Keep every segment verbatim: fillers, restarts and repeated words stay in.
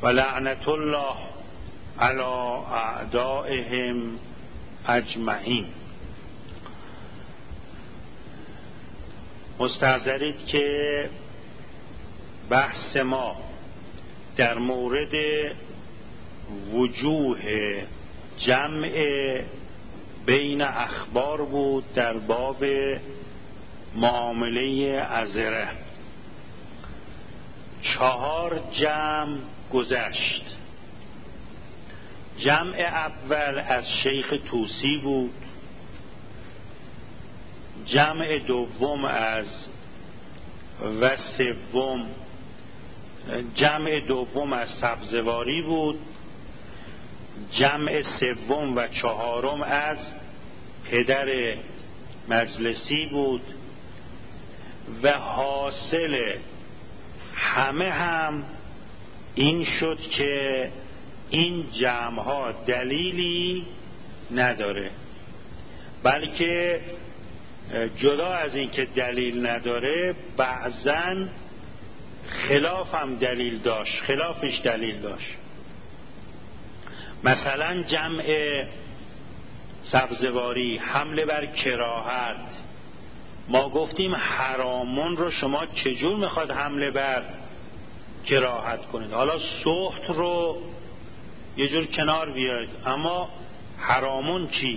و لعنت الله علی اعدائهم اجمعین. مستحضرید که بحث ما در مورد وجوه جمع بین اخبار بود در باب معامله عذره. چهار جمع گذشت. جمع اول از شیخ طوسی بود، جمع دوم از و سوم جمع دوم از سبزواری بود، جمع سوم و چهارم از پدر مجلسی بود و حاصل همه هم این شد که این جمع ها دلیلی نداره، بلکه جدا از این که دلیل نداره بعضاً خلاف هم دلیل داشت، خلافش دلیل داشت. مثلا جمع سبزواری حمله بر کراهت، ما گفتیم حرامون رو شما چجور میخواد حمله بر کراهت کنید؟ حالا سخت رو یه جور کنار بیارید، اما حرامون چی؟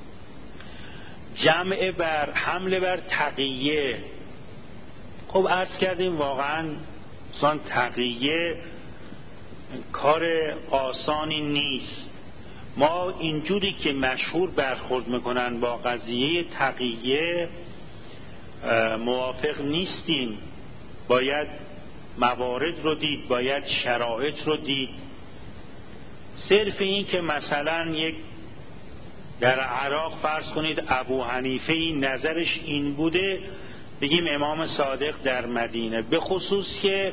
جمع بر حمله بر تقیه، خب عرض کردیم واقعا مثلا تقیه کار آسانی نیست. ما اینجوری که مشهور برخورد میکنن با قضیه تقیه موافق نیستیم. باید موارد رو دید، باید شرایط رو دید. صرف این که مثلا یک در عراق فرض کنید ابو حنیفه این نظرش این بوده، بگیم امام صادق در مدینه، به خصوص که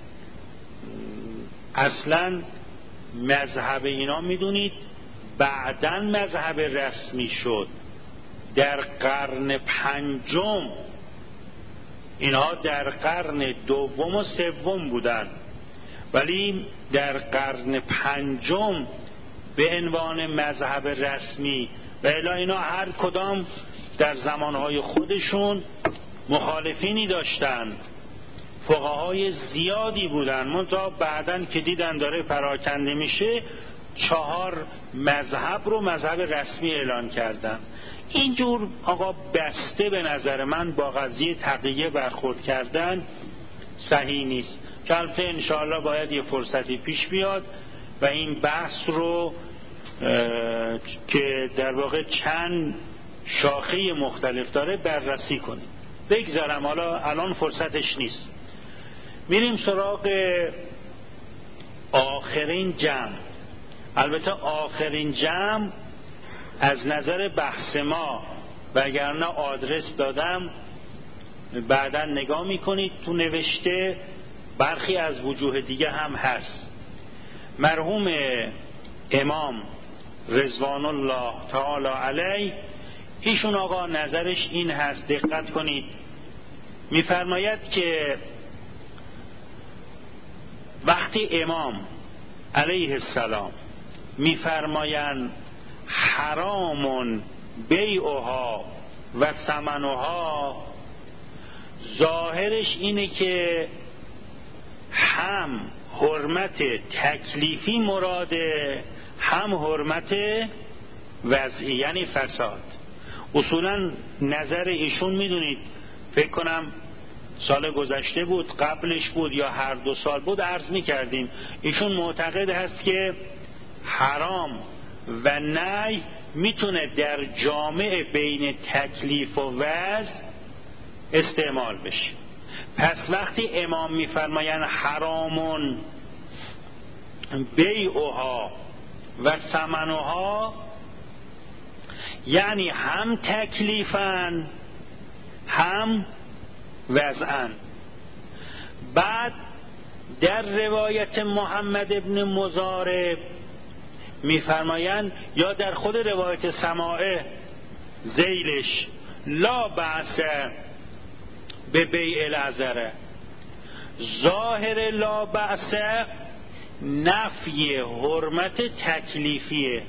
اصلا مذهب اینا میدونید بعداً مذهب رسمی شد. در قرن پنجم، اینها در قرن دوم و سوم بودن، ولی در قرن پنجم به عنوان مذهب رسمی، و الی اینا هر کدام در زمانهای خودشون مخالفینی داشتند، فقهای زیادی بودن، منتها بعدن که دیدن داره پراکنده میشه چهار مذهب رو مذهب رسمی اعلان کردن. اینجور آقا بسته به نظر من با قضیه تقیه برخورد کردن صحیح نیست، که البته انشاءالله باید یه فرصتی پیش بیاد و این بحث رو که در واقع چند شاخه مختلف داره بررسی کنیم. بگذارم حالا الان فرصتش نیست. میریم سراغ آخرین جمع. البته آخرین جمع از نظر بحث ما، وگرنه آدرس دادم بعدا نگاه میکنید تو نوشته، برخی از وجوه دیگه هم هست. مرحوم امام رضوان الله تعالی علیه، ایشون آقا نظرش این هست، دقت کنید، میفرماید که وقتی امام علیه السلام میفرمایند حرام بیعها و ثمنها، ظاهرش اینه که هم حرمت تکلیفی مراده، هم حرمت وضعی یعنی فساد. اصولا نظر ایشون میدونید، فکر کنم سال گذشته بود، قبلش بود یا هر دو سال بود، عرض میکردیم ایشون معتقد هست که حرام و نهی میتونه در جامع بین تکلیف و وضع استعمال بشه. پس وقتی امام میفرمایند حرامون بیعها و ثمنها، یعنی هم تکلیفن هم وضعن. بعد در روایت محمد ابن مزارب میفرمایند، یا در خود روایت سماعه ذیلش، لا بأس به بیع العذره، ظاهر لا بأس نفی حرمت تکلیفیه.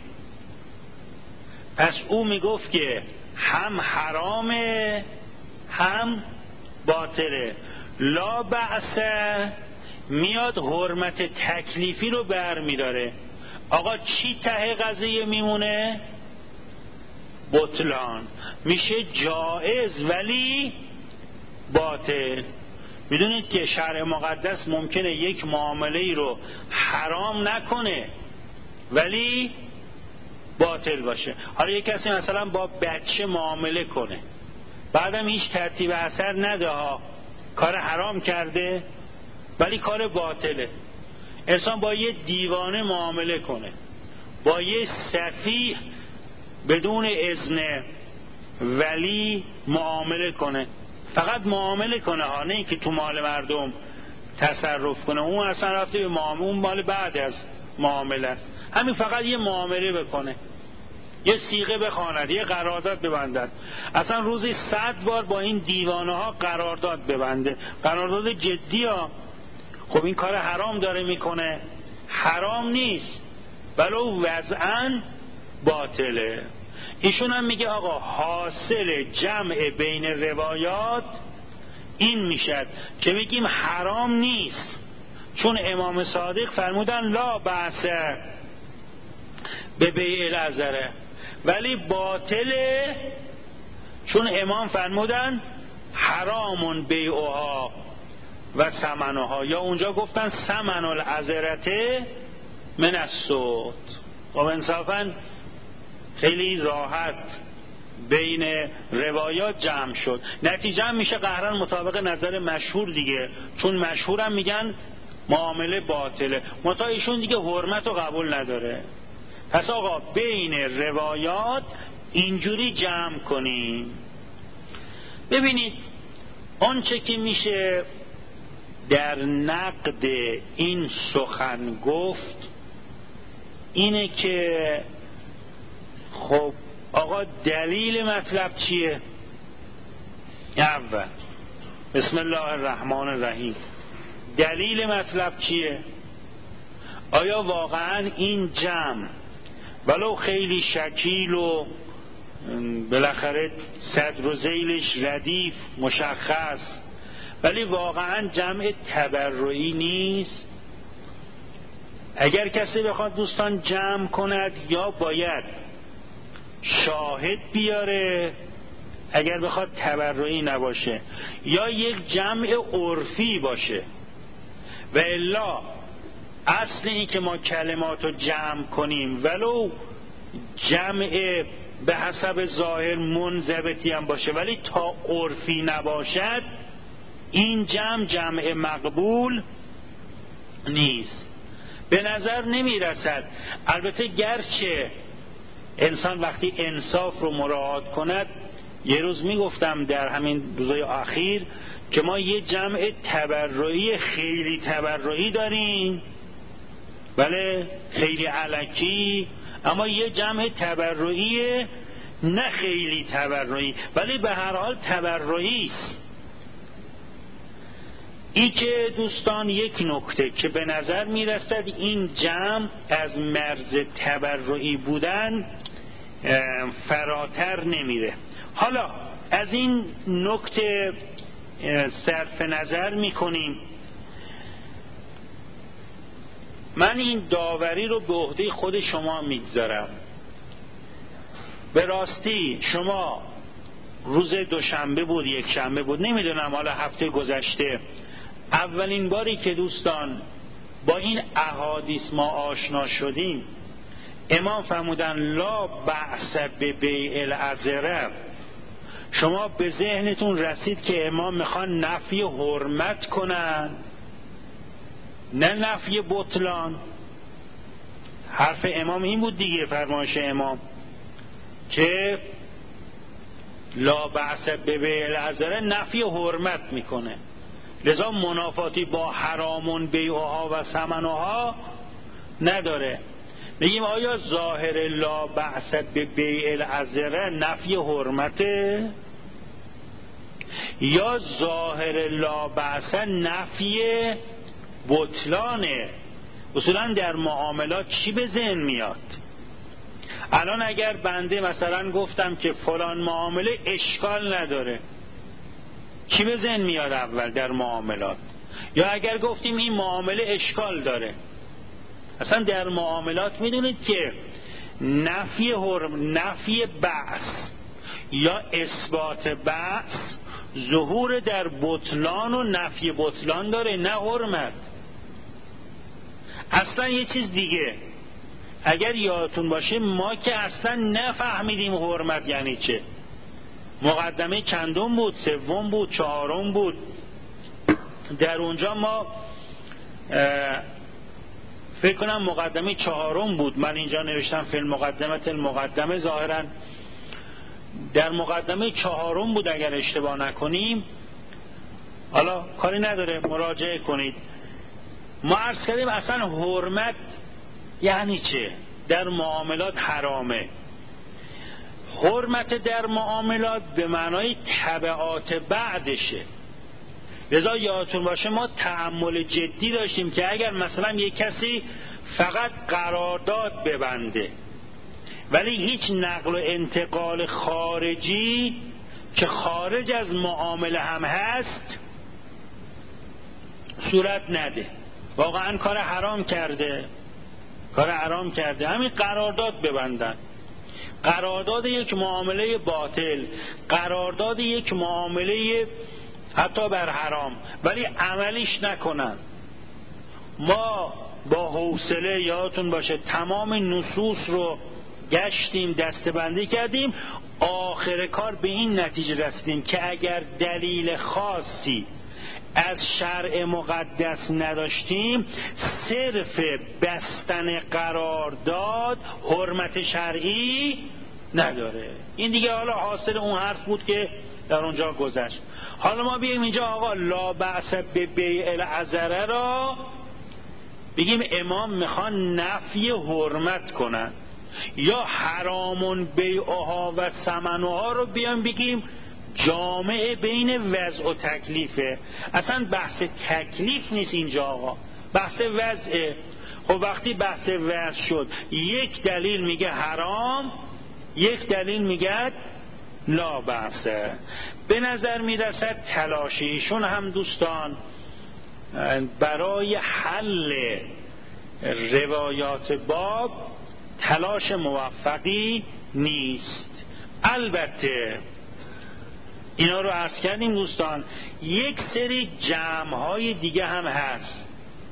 پس او میگفت که هم حرامه هم باطله. لا بأس میاد حرمت تکلیفی رو برمیداره. آقا چی ته قضیه میمونه؟ بطلان. میشه جائز ولی باطل. میدونید که شرع مقدس ممکنه یک معامله ای رو حرام نکنه ولی باطل باشه. حالا یک کسی مثلا با بچه معامله کنه، بعدم هیچ ترتیب اثر نده ها، کار حرام کرده ولی کار باطله. انسان با یه دیوانه معامله کنه، با یه سفیه بدون اذن ولی معامله کنه، فقط معامله کنه ها، نه که تو مال مردم تصرف کنه. اون اصلا رفته به معامله، اون مال بعد از معامله است. همین فقط یه معامله بکنه، یه صیغه بخواند، یه قرارداد ببندد. اصلا روزی صد بار با این دیوانه ها قرارداد ببنده، قرارداد جدی ها. خب این کار حرام داره میکنه؟ حرام نیست ولو وضعاً باطله. ایشون هم میگه آقا حاصل جمع بین روایات این میشد که میگیم حرام نیست، چون امام صادق فرمودن لا بأس به بیع العذره، ولی باطله چون امام فرمودن حرامون بیعها و ثمنها، یا اونجا گفتن ثمن العذرته من الصوت. و انصافا خیلی راحت بین روایات جمع شد. نتیجه هم میشه قهرن مطابق نظر مشهور دیگه، چون مشهور هم میگن معامله باطله، متا ایشون دیگه حرمت رو قبول نداره. پس آقا بین روایات اینجوری جمع کنیم. ببینید آنچه که میشه در نقد این سخن گفت اینه که خب آقا دلیل مطلب چیه؟ اول بسم الله الرحمن الرحیم، دلیل مطلب چیه؟ آیا واقعا این جمع ولو خیلی شکیل و بالاخره صدر و ذیلش ردیف مشخص، ولی واقعا جمع تبرعی نیست؟ اگر کسی بخواد دوستان جمع کند یا باید شاهد بیاره اگر بخواد تبرعی نباشه، یا یک جمع عرفی باشه. و الا اصل این که ما کلمات رو جمع کنیم ولو جمع به حسب ظاهر منضبطی هم باشه ولی تا عرفی نباشد این جمع جمع مقبول نیست، به نظر نمی رسد. البته گرچه انسان وقتی انصاف رو مراعات کند، یه روز می گفتم در همین روزهای اخیر که ما یه جمع تبرعی خیلی تبرعی داریم، بله خیلی الکی، اما یه جمع تبرعی نه خیلی تبرعی ولی به هر حال تبرعی است. این که دوستان یک نکته که به نظر می رسد این جمع از مرز تبرعی بودن فراتر نمیره. حالا از این نکته صرف نظر می کنیم. من این داوری رو به عهده خود شما میگذارم. به راستی شما روز دوشنبه بود یک شنبه بود نمیدونم، حالا هفته گذشته اولین باری که دوستان با این احادیث ما آشنا شدیم، امام فرمودن لا بأس به بیع العذره، شما به ذهنتون رسید که امام میخوان نفی حرمت کنن نه نفی بطلان؟ حرف امام این بود دیگه، فرمایش امام که لا بأس به بیع العذره نفی حرمت میکنه، لذا منافاتی با حرامون بیعها و ثمنها نداره. میگیم آیا ظاهر لا بأس به بیع العذره نفی حرمته یا ظاهر لا بأس نفی بطلانه؟ اصولا در معاملات چی به ذهن میاد؟ الان اگر بنده مثلا گفتم که فلان معامله اشکال نداره، چی به ذهن میاد اول در معاملات؟ یا اگر گفتیم این معامله اشکال داره، اصلا در معاملات میدونید که نفی حرم، نفی بأس یا اثبات بأس ظهور در بطلان و نفی بطلان داره، نه حرمت. اصلا یه چیز دیگه، اگر یادتون باشه ما که اصلا نفهمیدیم حرمت یعنی چه. مقدمه چندم بود؟ سوم بود؟ چهارم بود؟ در اونجا ما فکر کنم مقدمه چهارم بود، من اینجا نوشتم فی المقدمه المقدمه، ظاهرا در مقدمه چهارم بود اگر اشتباه نکنیم. حالا کاری نداره، مراجعه کنید. ما عرض کردیم اصلا حرمت یعنی چه؟ در معاملات حرامه. حرمت در معاملات به معنای تبعات بعدشه. لذا یادتون باشه ما تأمل جدی داشتیم که اگر مثلا یک کسی فقط قرارداد ببنده ولی هیچ نقل و انتقال خارجی که خارج از معامله هم هست صورت نده، واقعا کار حرام کرده، کار حرام کرده. همین قرارداد ببندن، قرارداد یک معامله باطل، قرارداد یک معامله حتی بر حرام، ولی عملیش نکنن. ما با حوصله یادتون باشه تمام نصوص رو گشتیم، دسته‌بندی کردیم، آخر کار به این نتیجه رسیدیم که اگر دلیل خاصی از شرع مقدس نداشتیم، صرف بستن قرارداد حرمت شرعی نداره. این دیگه حالا حاصل اون حرف بود که در اونجا گذشت. حالا ما بیایم اینجا آقا لا بأس به بیع العذره را بگیم امام میخوان نفی حرمت کنن، یا حرامون بیعها و ثمنها رو بیان بگیم جامعه بین وضع و تکلیفه. اصلا بحث تکلیف نیست اینجا آقا، بحث وضعه. خب وقتی بحث وضع شد، یک دلیل میگه حرام، یک دلیل میگه لا بأسه. به نظر میرسد تلاش ایشون هم دوستان برای حل روایات باب تلاش موفقی نیست. البته اینا رو عرض کردیم دوستان، یک سری جمع‌های دیگه هم هست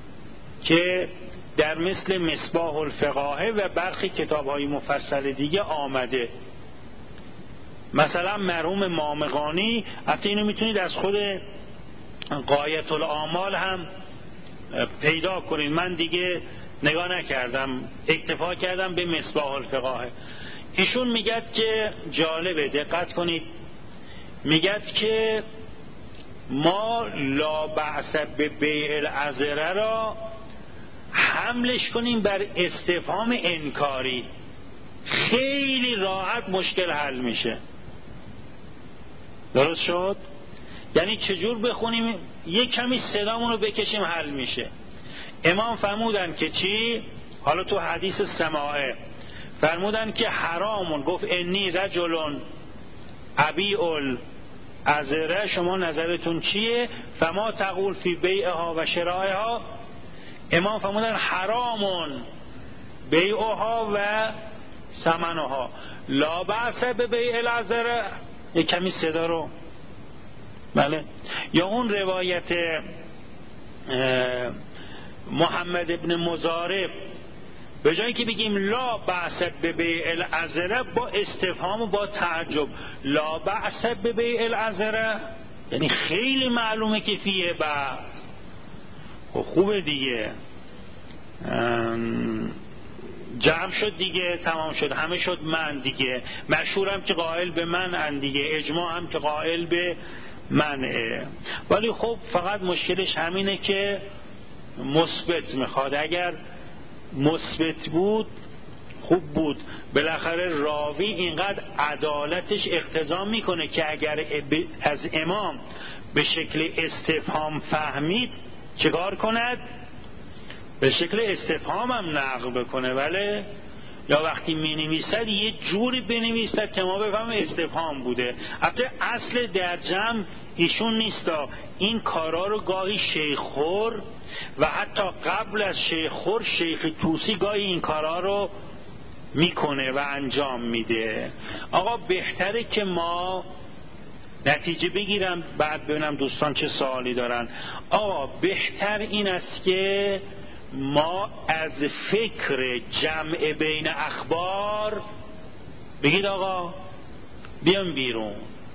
که در مثل مصباح الفقاهه و برخی کتاب‌های مفصل دیگه آمده. مثلا مرحوم مامقانی، حتی اینو میتونید از خود غایت الآمال هم پیدا کنید، من دیگه نگاه نکردم، اکتفا کردم به مصباح الفقاهه. ایشون میگد که جالبه، دقت کنید، میگد که ما لا بأس به بیع العذره را حملش کنیم بر استفهام انکاری، خیلی راحت مشکل حل میشه. درست شد؟ یعنی چجور بخونیم؟ یک کمی صدامون رو بکشیم حل میشه. امام فرمودن که چی؟ حالا تو حدیث سماعه فرمودن که حرامون، گفت انی رجلون ابیع العذره، شما نظرتون چیه؟ فما تقول فی بیعها و شرائها. امام فرمودن حرامون بیعها و ثمنها، لا بأس به بیع العذره. یک کمی صدا رو، بله. یا اون روایت محمد ابن مزارب، به جایی که بگیم لا بأس به بیع العذره با استفهام و با تعجب، لا بأس به بیع العذره، یعنی خیلی معلومه که فیه بأس. خب خوبه دیگه، جمع شد دیگه، تمام شد، همه شد من دیگه. مشهور هم که قائل به من ان دیگه، اجماع هم که قائل به منه. ولی خب فقط مشکلش همینه که مثبت میخواد. اگر مثبت بود خوب بود، بالاخره راوی اینقدر عدالتش اقتضا میکنه که اگر از امام به شکل استفهام فهمید چیکار کند؟ به شکل استفهام هم نقل بکنه، ولی یا وقتی می نویسد یه جوری بنویسد که ما بفهمیم استفهام بوده. البته اصل در جمع ایشون نیستا، این کارا رو گاهی شیخ خور و حتی قبل از شیخ خور شیخ توسی گاهی این کارا رو میکنه و انجام میده. آقا بهتره که ما نتیجه بگیرم بعد ببینم دوستان چه سوالی دارن. آقا بهتر این است که ما از فکر جمع بین اخبار بگید آقا بیام بیرون.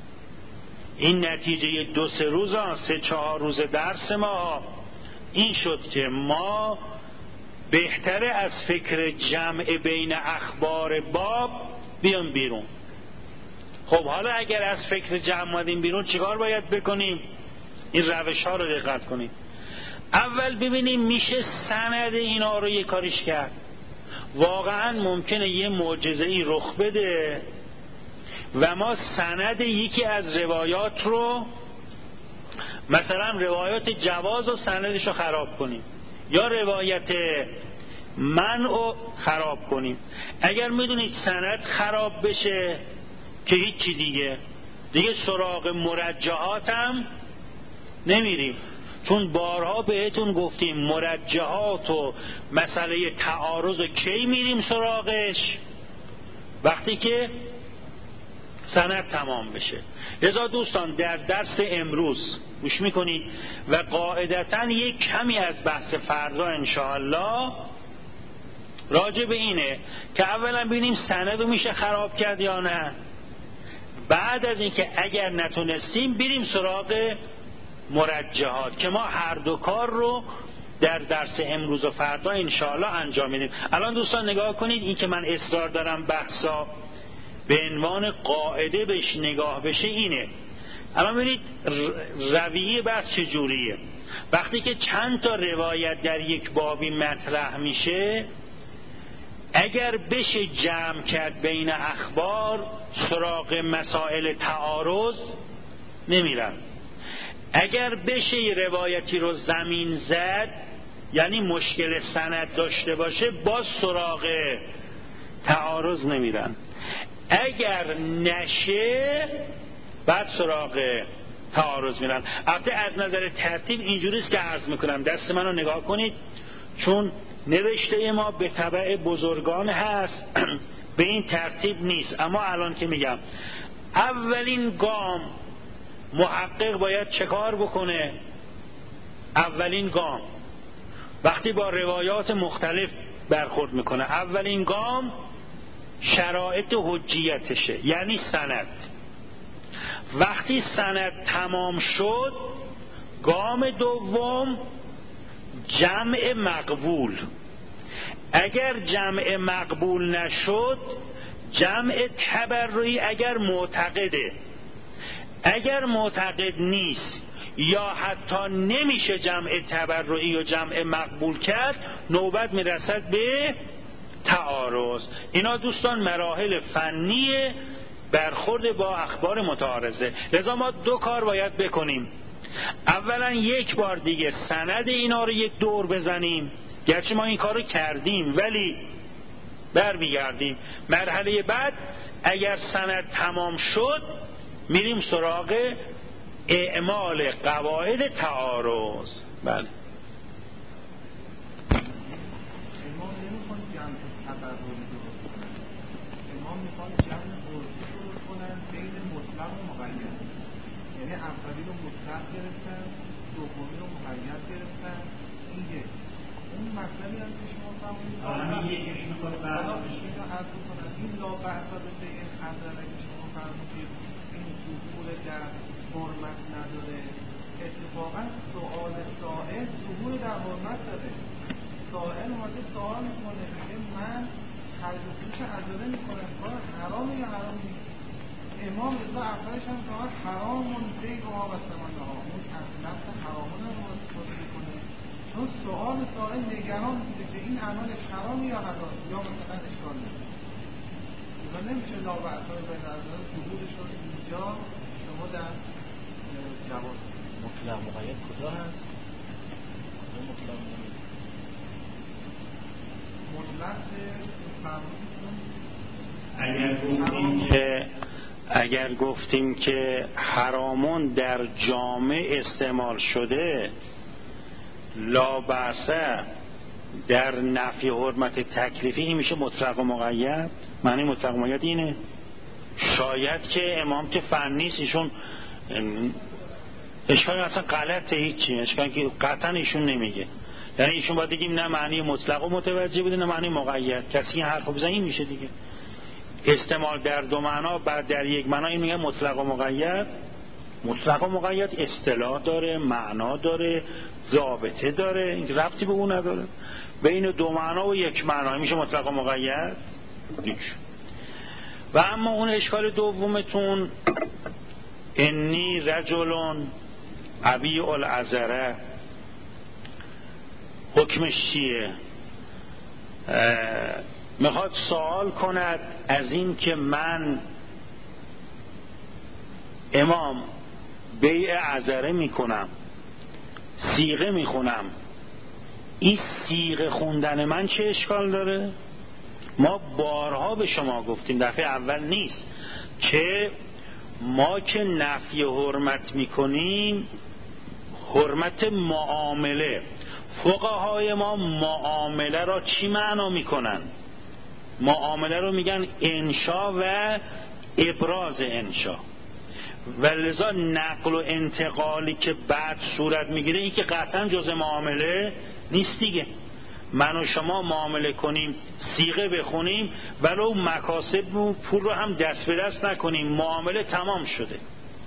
این نتیجه دو سه روز سه چهار روز درس ما این شد که ما بهتره از فکر جمع بین اخبار باب بیام بیرون. خب حالا اگر از فکر جمع مادیم بیرون چیکار باید بکنیم؟ این روش ها رو دقت کنیم. اول ببینیم میشه سند اینا رو یه کاریش کرد. واقعا ممکنه یه معجزه ای رخ بده و ما سند یکی از روایات رو مثلا روایات جواز و سندش رو خراب کنیم یا روایت منع رو خراب کنیم. اگر میدونید سند خراب بشه که هیچی دیگه دیگه سراغ مرجحات هم نمیریم، چون بارها بهتون گفتیم مرجحات و مسئله تعارض کی میریم سراغش؟ وقتی که سند تمام بشه. لذا دوستان در درس امروز گوش میکنید و قاعدتاً یک کمی از بحث فردا انشاءالله راجع به اینه که اولا ببینیم سند رو میشه خراب کرد یا نه، بعد از اینکه اگر نتونستیم بریم سراغ مرجحات که ما هر دو کار رو در درس امروز و فردا انشاءالله انجام میدیم. الان دوستان نگاه کنید، این که من اصرار دارم بحثا به عنوان قاعده بهش نگاه بشه اینه. الان ببینید رویه بحث چجوریه. وقتی که چند تا روایت در یک بابی مطرح میشه، اگر بشه جمع کرد بین اخبار سراغ مسائل تعارض نمیرن. اگر بشه روایتی رو زمین زد یعنی مشکل سند داشته باشه باز سراغ تعارض نمیرن. اگر نشه بعد سراغ تعارض میرن. البته از نظر ترتیب اینجوریست که عرض میکنم، دست منو نگاه کنید، چون نوشته ما به تبع بزرگان هست به این ترتیب نیست. اما الان که میگم اولین گام محقق باید چه کار بکنه؟ اولین گام وقتی با روایات مختلف برخورد میکنه، اولین گام شرایط حجیتشه، یعنی سند. وقتی سند تمام شد، گام دوم جمع مقبول. اگر جمع مقبول نشد، جمع تبرعی اگر معتقده. اگر معتقد نیست یا حتی نمیشه جمع تبرعی و جمع مقبول کرد، نوبت میرسد به تعارض. اینا دوستان مراحل فنی برخورد با اخبار متعارضه. لذا ما دو کار باید بکنیم. اولا یک بار دیگه سند اینا رو یک دور بزنیم، گرچه ما این کار رو کردیم ولی برمیگردیم. مرحله بعد اگر سند تمام شد میریم سراغ اعمال قواعد تعارض. بله اولی رو مطلق گرفتن، دومی رو مقید گرفتن. این یک. اون مطلبی هم که شما فهمید همین یکیش میخواد برداشت اینو عرض کنم. این لا بحث به این خبره که شما فرمودید این ظهور در حرمت نداره. اتفاقا سؤال سائل ظهور در حرمت داره. سائل اومده سوال میکنه میگه من خرید و فروش عجله میکنم، کار حرامه یا حرام نیست؟ امام رضا اولش هم که حرامون بیع و ها و ثمنه ها، اون از نفس حرامون هم استفاده میکنه، چون سؤال سائل نگران بوده که این عملش حرام یا حلال یا مثلا اشکال نداره. اینا نمیشه لا بأسای بین الناس ظهورش رو اینجا شما در جواب مطلق مقید کجا هست؟ کجا مطلق مقید؟ اگر گفتیم که اگر گفتیم که حرامون در جامع استعمال شده، لا بأسه در نفی حرمت تکلیفی، این میشه مطلق و مقید. معنی مطلق و مقید اینه. شاید که امام که فن نیست، ایشون اشکال اصلا غلطه، هیچی اشکال که قطعا ایشون نمیگه، یعنی ایشون باید بگیم نه معنی مطلق و متوجه بوده نه معنی مقید. کسی این حرفو بزنه این میشه دیگه. استعمال در دو معنا بعد در یک معنا، این میگه مطلق و مقید. مطلق و مقید اصطلاح داره، معنا داره، ضابطه داره، این ربطی به اون نداره. بین دو معنا و یک معنا میشه مطلق و مقید هیچ. و اما اون اشکال دومتون، انی رجلون ابیع العذره، حکمش چیه؟ میخواد سوال کند از این که من امام بیع عذره میکنم، صیغه میخونم، این صیغه خوندن من چه اشکال داره؟ ما بارها به شما گفتیم، دفعه اول نیست، که ما که نفی حرمت میکنیم حرمت معامله، فقهای ما معامله را چی معنا میکنن؟ معامله رو میگن انشا و ابراز انشا، و لذا نقل و انتقالی که بعد صورت میگیره این که قطعا جزء معامله نیست دیگه. من و شما معامله کنیم، صیغه بخونیم، ولو مکاسب و پول رو هم دست به دست نکنیم، معامله تمام شده.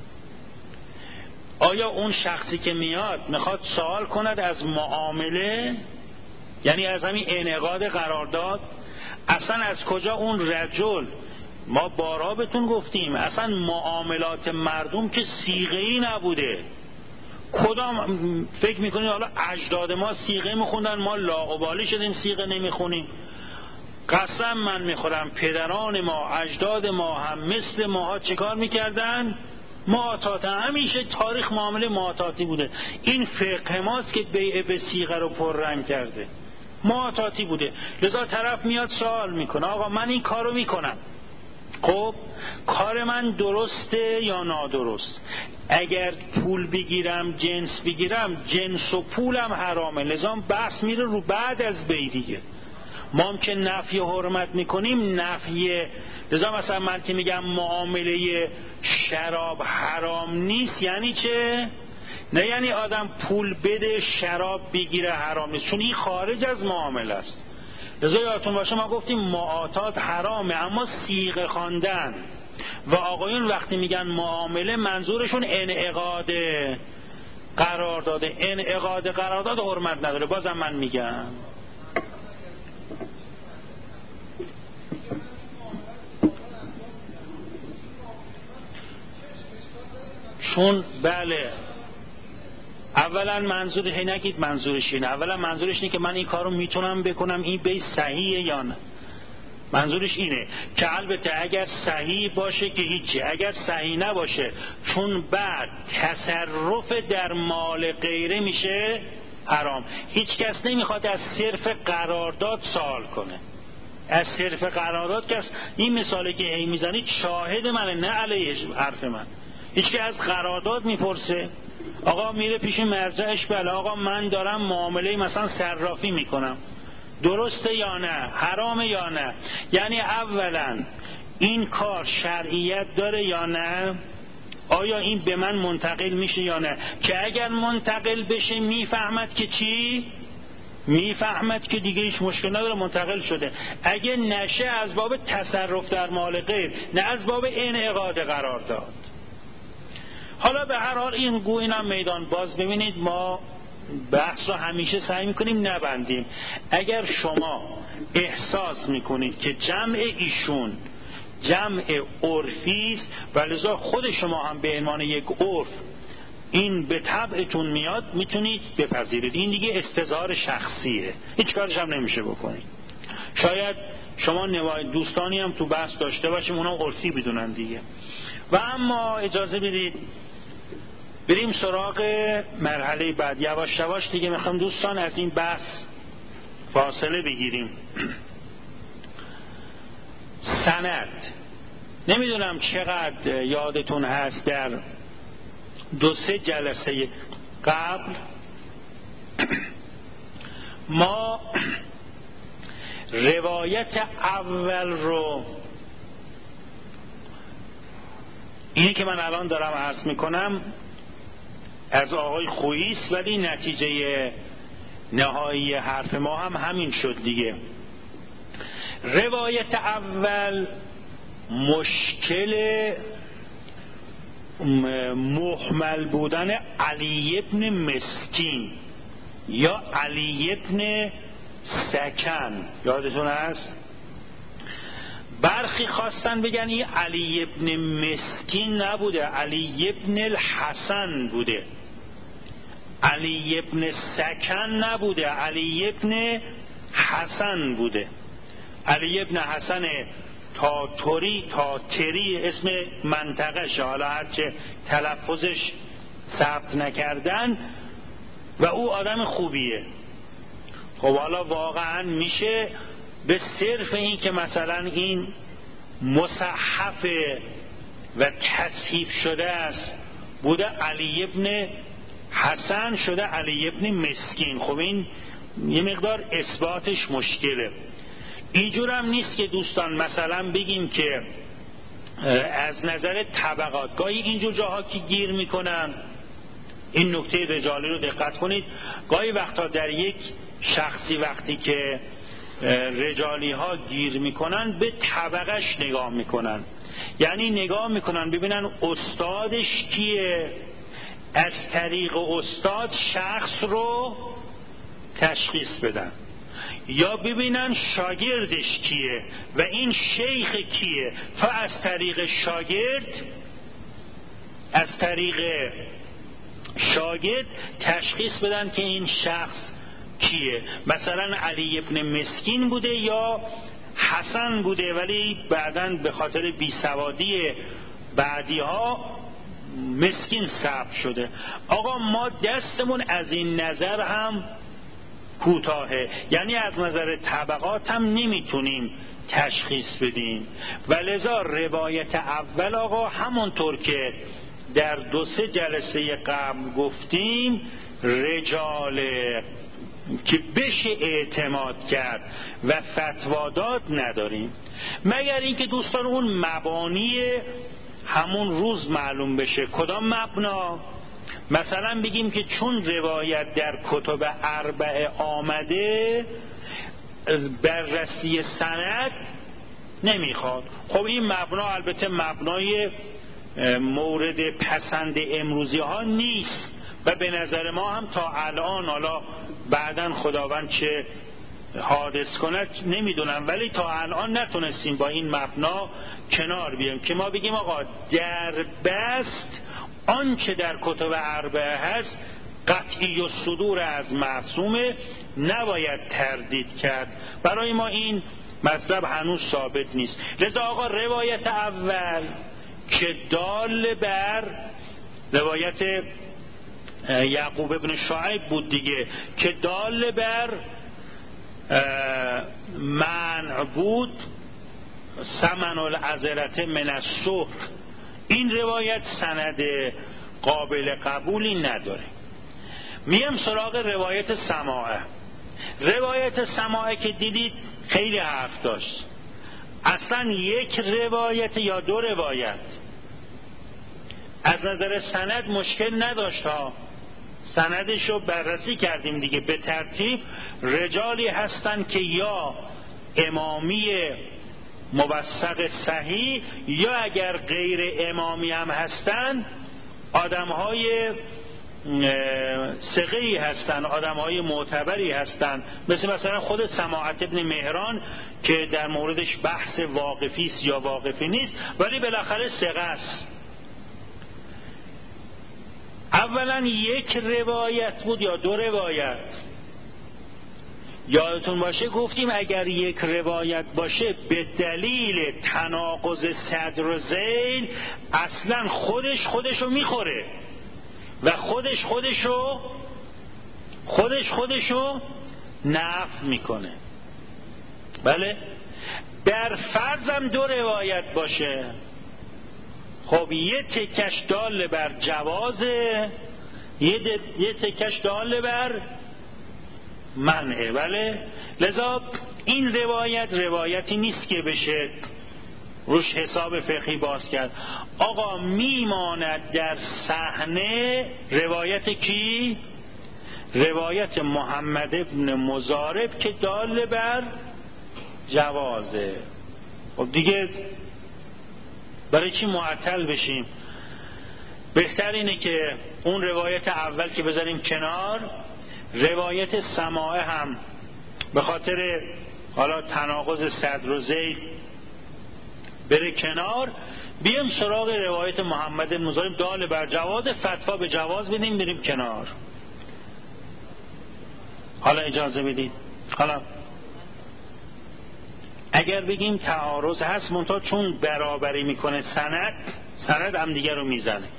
آیا اون شخصی که میاد میخواد سوال کند از معامله، یعنی از همین انعقاد قرارداد، اصلا از کجا اون رجل؟ ما بارها بهتون گفتیم اصلا معاملات مردم که صیغه‌ای نبوده. کدام فکر میکنید حالا اجداد ما صیغه میخوندن، ما لاابالی شدیم صیغه نمیخونیم؟ قسم من میخورم پدران ما اجداد ما هم مثل ماها چه کار میکردن؟ معاطات. همیشه تاریخ معامله معاطاتی بوده. این فقه ماست که بیع به صیغه رو پررنگ کرده، معاطاتی بوده. لذا طرف میاد سوال میکنه آقا من این کارو میکنم، خب کار من درسته یا نادرست؟ اگر پول بگیرم جنس بگیرم، جنس و پولم حرامه. لذا بحث میره رو بعد از بی دیگه. ما هم که نفی حرمت میکنیم نفی، لذا مثلا من که میگم معامله شراب حرام نیست، یعنی چه؟ نه یعنی آدم پول بده شراب بگیره حرام نیست، چون این خارج از معامله است. لذا یادتون باشه ما گفتیم معاطات حرامه، اما صیغه خواندن. و آقایون وقتی میگن معامله منظورشون انعقاد قرارداد. انعقاد قرارداد حرمت نداره. بازم من میگم چون بله اولا منظور هی نگید منظورش اینه، اولا منظورش اینه که من این کارو میتونم بکنم، این بی صحیحه یا نه. منظورش اینه که البته اگر صحیح باشه که هیچی، اگر صحیح نباشه چون بعد تصرف در مال غیره میشه حرام. هیچ کس نمیخواد از صرف قرارداد سوال کنه، از صرف قرارداد کس. این مثالی که هی میزنید شاهد منه نه علیه حرف من. هیچ که از قرارداد میپرسه، آقا میره پیش مرجعش، بله آقا من دارم معامله مثلا صرافی میکنم، درسته یا نه، حرامه یا نه؟ یعنی اولا این کار شرعیت داره یا نه، آیا این به من منتقل میشه یا نه؟ که اگر منتقل بشه میفهمد که چی؟ میفهمد که دیگه هیچ مشکل نداره، منتقل شده. اگه نشه از باب تصرف در مال غیر، نه از باب انعقاد قرارداد. حالا به هر حال این گو اینم میدان باز. ببینید ما بحث رو همیشه سعی میکنیم نبندیم. اگر شما احساس میکنید که جمع ایشون جمع عرفی است و لذا خود شما هم به عنوان یک عرف این به طبعتون میاد، میتونید بپذیرید. این دیگه استظهار شخصیه، هیچ کارش هم نمیشه بکنید. شاید شما نوای دوستانی هم تو بحث داشته باشیم اونا عرفی بدونن دیگه. و اما اجازه بدید بریم سراغ مرحله بعد. یواش یواش دیگه میخوام دوستان از این بحث فاصله بگیریم. سند. نمیدونم چقدر یادتون هست در دو سه جلسه قبل ما روایت اول رو، اینی که من الان دارم عرض میکنم از آقای خویی است، ولی نتیجه نهایی حرف ما هم همین شد دیگه. روایت اول مشکل محمل بودن علی ابن مسکین یا علی ابن سکن یادتون هست؟ برخی خواستن بگن این علی ابن مسکین نبوده، علی ابن الحسن بوده، علی ابن سکن نبوده، علی ابن حسن بوده. علی ابن حسن تاتری تاتری اسم منطقه، حالا هرچه تلفظش ثبت نکردن، و او آدم خوبیه. خب حالا واقعا میشه به صرف این که مثلا این مصحف و تصحیف شده است بوده علی ابن حسن شده علی ابن مسکین، خب این یه مقدار اثباتش مشکله. اینجور هم نیست که دوستان مثلا بگیم که از نظر طبقات گاهی اینجور جاها که گیر میکنن، این نکته رجالی رو دقت کنید، گاهی وقتا در یک شخصی وقتی که رجالی ها گیر میکنن به طبقش نگاه میکنن، یعنی نگاه میکنن ببینن استادش کیه، از طریق استاد شخص رو تشخیص بدن، یا ببینن شاگردش کیه و این شیخ کیه تا از طریق شاگرد از طریق شاگرد تشخیص بدن که این شخص کیه. مثلا علی ابن مسکین بوده یا حسن بوده، ولی بعداً به خاطر بیسوادی بعدی ها مسکین ثبت شده. آقا ما دستمون از این نظر هم کوتاهه، یعنی از نظر طبقات هم نمیتونیم تشخیص بدیم، و لذا روایت اول آقا همونطور که در دو سه جلسه قبل گفتیم رجال که بشه اعتماد کرد و فتوا داد نداریم، مگر اینکه دوستان اون مبانی همون روز معلوم بشه. کدام مبنا؟ مثلا بگیم که چون روایت در کتب اربعه آمده بررسی سند نمیخواد. خب این مبنا البته مبنای مورد پسند امروزی ها نیست و به نظر ما هم تا الان، حالا بعداً خداوند چه حادث کند نمیدونم، ولی تا الان نتونستیم با این مبنا کنار بیایم که ما بگیم آقا در بست آنچه در کتب اربعه هست قطعی و صدور از معصومه، نباید تردید کرد. برای ما این مطلب هنوز ثابت نیست. لذا آقا روایت اول که دال بر روایت یعقوب ابن شعیب بود دیگه، که دال بر منع بود ثمن العذرة من السحر، این روایت سند قابل قبولی نداره. میم سراغ روایت سماعه. روایت سماعه که دیدید خیلی حرف داشت، اصلا یک روایت یا دو روایت از نظر سند مشکل نداشت ها، سندش رو بررسی کردیم دیگه، به ترتیب رجالی هستن که یا امامی موثق صحیح یا اگر غیر امامی هم هستن آدمهای ثقه‌ای هستن، آدمهای معتبری هستن، مثل مثلا خود سماعت ابن مهران که در موردش بحث واقفی است یا واقفی نیست، ولی بالاخره ثقه است. اولا یک روایت بود یا دو روایت؟ یادتون باشه گفتیم اگر یک روایت باشه به دلیل تناقض صدر و ذیل اصلا خودش خودشو میخوره و خودش خودشو خودش خودشو نفی میکنه. بله، در فرضم دو روایت باشه، خب یه تکش دال بر جوازه، یه, یه تکش دال بر منعه. بله، لذا این روایت روایتی نیست که بشه روش حساب فقهی باز کرد. آقا میماند در صحنه روایت کی؟ روایت محمد ابن مضارب که دال بر جوازه. خب دیگه برای چی معطل بشیم؟ بهتر اینه که اون روایت اول که بذاریم کنار، روایت سماعه هم به خاطر حالا تناقض صدر و زید بره کنار، بیام سراغ روایت محمد بن مضارب دال بر جواز، فتوا به جواز بدیم، بریم کنار. حالا اجازه بدید، حالا اگر بگیم تعارض هست منتها چون برابری میکنه سند، سند هم دیگر رو میزنه.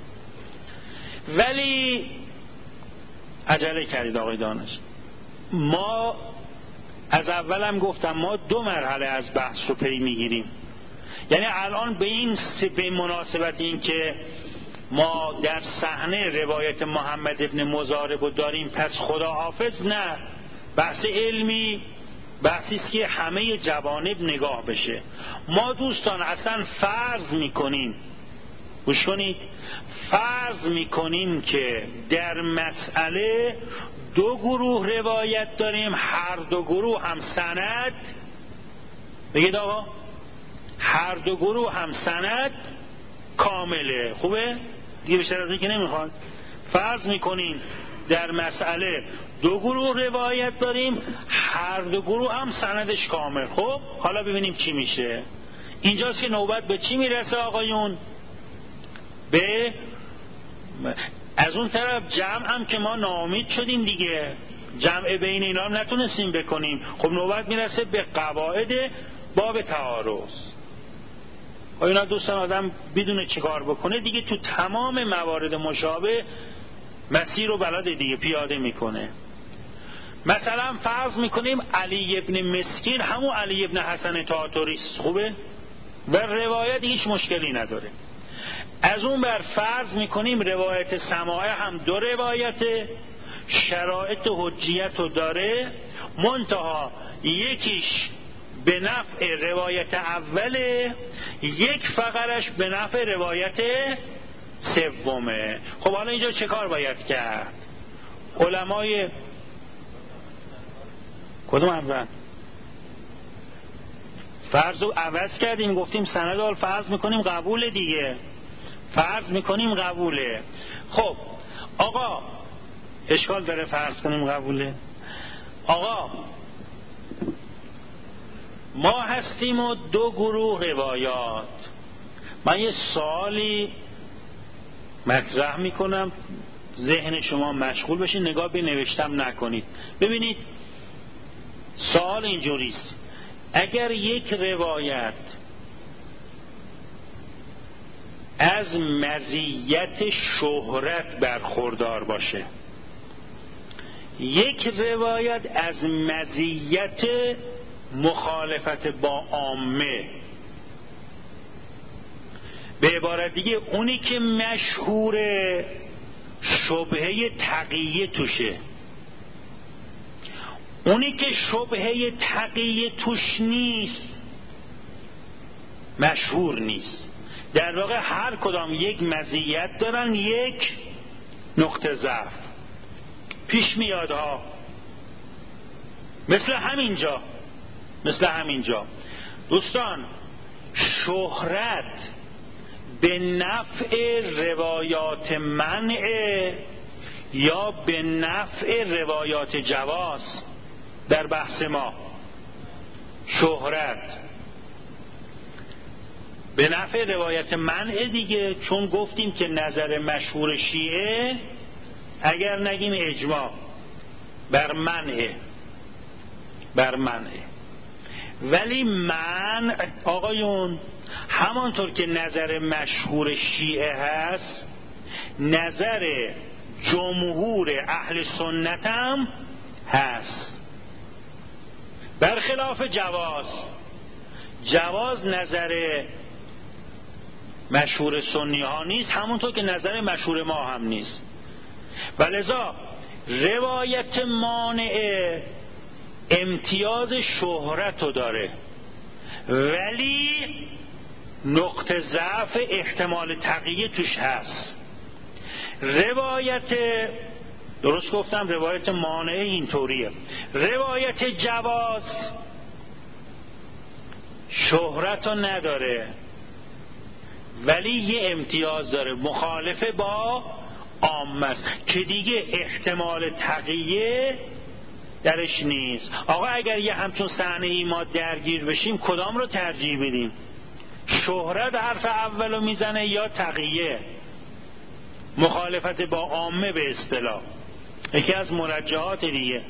ولی عجله کردید آقای دانش، ما از اولم گفتم ما دو مرحله از بحث رو پی میگیریم. یعنی الان به این به مناسبت این که ما در صحنه روایت محمد ابن مضارب رو داریم پس خدا حافظ، نه، بحث علمی بحثی است که همه جوانب نگاه بشه. ما دوستان اصلا فرض میکنیم، گوش کنید، فرض میکنیم که در مسئله دو گروه روایت داریم، هر دو گروه هم سند، بگید آقا هر دو گروه هم سند کامله. خوبه؟ دیگه بیشتر از این که نمیخواد. فرض میکنیم در مسئله دو گروه روایت داریم، هر دو گروه هم سندش کامل. خب حالا ببینیم چی میشه. اینجاست که نوبت به چی میرسه آقایون؟ به از اون طرف جمع هم که ما ناامید شدیم دیگه، جمع بین اینا هم نتونستیم بکنیم. خب نوبت میرسه به قواعد باب تعارض. اینا دوستان آدم بدونه چه کار بکنه دیگه، تو تمام موارد مشابه مسیر رو بلد دیگه پیاده میکنه. مثلا فرض میکنیم علی ابن مسکین همون علی ابن حسن طاطوریست، خوبه؟ و روایت هیچ مشکلی نداره. از اون بر فرض میکنیم روایت سماعه هم دو روایت، شرایط حجیت رو داره، منتها یکیش به نفع روایت اوله، یک فقرش به نفع روایت سومه. خب حالا اینجا چه کار باید کرد؟ علمای کدوم اول؟ فرض رو عوض کردیم، گفتیم سند رو فرض میکنیم قبول دیگه، فرض میکنیم قبوله. خب آقا اشکال داره فرض کنیم قبوله؟ آقا ما هستیم و دو گروه روایات. من یه سوالی مطرح میکنم، ذهن شما مشغول بشه، نگاه به نوشتم نکنید. ببینید سوال اینجوریست، اگر یک روایت از مزیت شهرت برخوردار باشه، یک روایت از مزیت مخالفت با عامه، به عبارت دیگه اونی که مشهوره شبهه تقیه توشه، اونی که شبهه تقیه توش نیست مشهور نیست. در واقع هر کدام یک مزیت دارن، یک نقطه ضعف. پیش میاد ها، مثل همینجا، مثل همینجا دوستان، شهرت به نفع روایات منع یا به نفع روایات جواز؟ در بحث ما شهرت به نفع روایت منع دیگه، چون گفتیم که نظر مشهور شیعه اگر نگیم اجماع بر منع، بر منع. ولی منع آقایون همانطور که نظر مشهور شیعه هست، نظر جمهور اهل سنت هم هست، برخلاف جواز. جواز نظر مشهور سنی ها نیست، همونطور که نظر مشهور ما هم نیست. ولذا روایت مانع امتیاز شهرت رو داره، ولی نقطه ضعف احتمال تقیه توش هست. روایت درست گفتم، روایت مانع اینطوریه. روایت جواز شهرت رو نداره، ولی یه امتیاز داره، مخالفه با عامه است که دیگه احتمال تقیه درش نیست. آقا اگر یه همچون صحنه ای ما درگیر بشیم کدام رو ترجیح بدیم؟ شهرت حرف اولو میزنه یا تقیه؟ مخالفت با عامه به اصطلاح، یکی از مرجحات دیگه.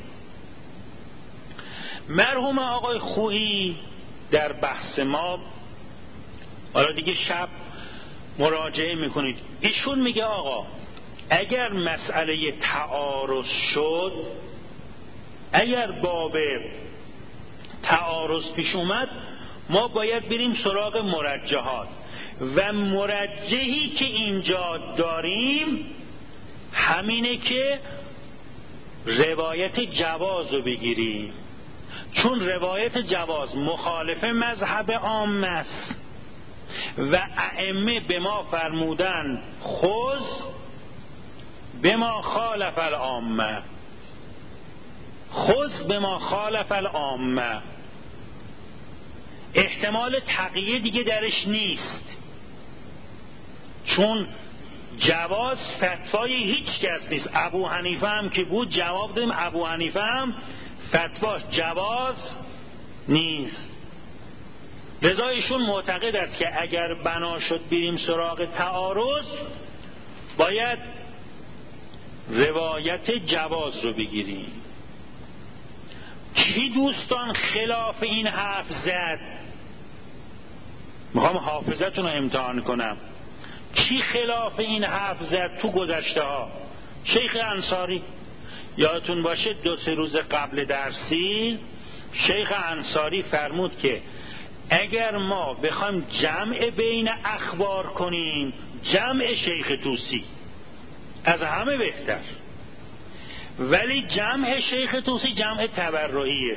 مرحوم آقای خویی در بحث ما، حالا دیگه شب مراجعه میکنید، ایشون میگه آقا اگر مسئله تعارض شد، اگر باب تعارض پیش اومد، ما باید بریم سراغ مرجحات و مرجحی که اینجا داریم همینه که روایت جواز رو بگیریم، چون روایت جواز مخالف مذهب عام است و ائمه به ما فرمودن خذ به ما خالف العامه، خذ به ما خالف العامه. احتمال تقیه دیگه درش نیست، چون جواز فتوای هیچ کس نیست. ابو حنیفه هم که بود جواب دادیم، ابو حنیفه هم فتواش جواز نیست. لذا ایشون معتقد است که اگر بنا شد بریم سراغ تعارض، باید روایت جواز رو بگیریم. کی دوستان خلاف این حرف زد؟ میخوام حافظتون رو امتحان کنم. کی خلاف این حرف زد تو گذشته ها؟ شیخ انصاری. یادتون باشه دو سه روز قبل درسی شیخ انصاری فرمود که اگر ما بخوایم جمع بین اخبار کنیم، جمع شیخ طوسی از همه بهتر، ولی جمع شیخ طوسی جمع تبرعیه.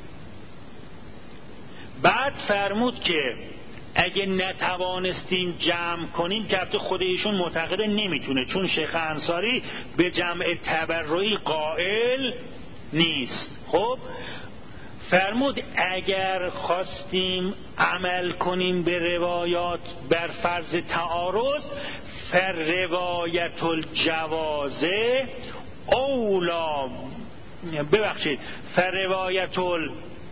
بعد فرمود که اگه نتوانستیم جمع کنیم، که خود ایشون معتقد نمیتونه، چون شیخ انصاری به جمع تبرعی قائل نیست. خب فرمود اگر خواستیم عمل کنیم به روایات بر فرض تعارض، فروایت الجوازه اولا، ببخشید فروایت ال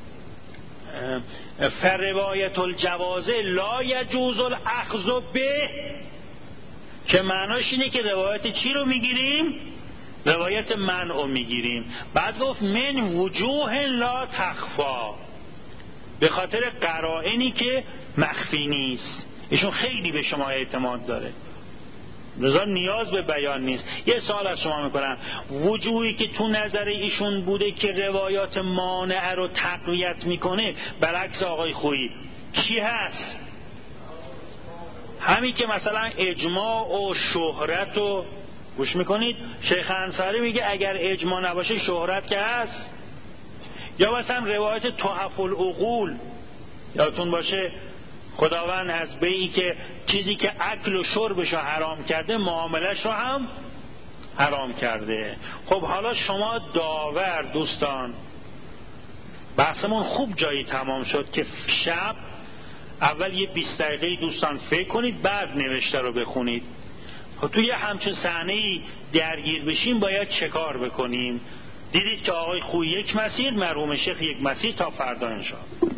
فروایت الجوازه لا یجوز الاخذ به، که معناش اینه که روایت چی رو میگیریم؟ روایت منع رو میگیریم. بعد گفت من وجوه لا تخفا، به خاطر قرائنی که مخفی نیست. ایشون خیلی به شما اعتماد داره، لذا نیاز به بیان نیست. یه سوال از شما میکنم، وجوهی که تو نظر ایشون بوده که روایات مانع رو تقویت میکنه برعکس آقای خویی چی هست؟ همین که مثلا اجماع و شهرت و گوش میکنید، شیخ انصاری میگه اگر اجماع نباشه شهرت که هست. یا مثلا روایت تحف العقول، یادتون باشه خداوند از بیعی که چیزی که اکل و شربش رو حرام کرده، معاملش رو هم حرام کرده. خب حالا شما داور دوستان، بحثمون خوب جایی تمام شد که شب اول یه بیست دقیقه دوستان فکر کنید، بعد نوشته رو بخونید. خب توی همچون صحنه‌ای درگیر بشیم باید چه کار بکنیم؟ دیدید که آقای خویی یک مسیر، مرحوم شیخ یک مسیر، تا فردا انشاءالله.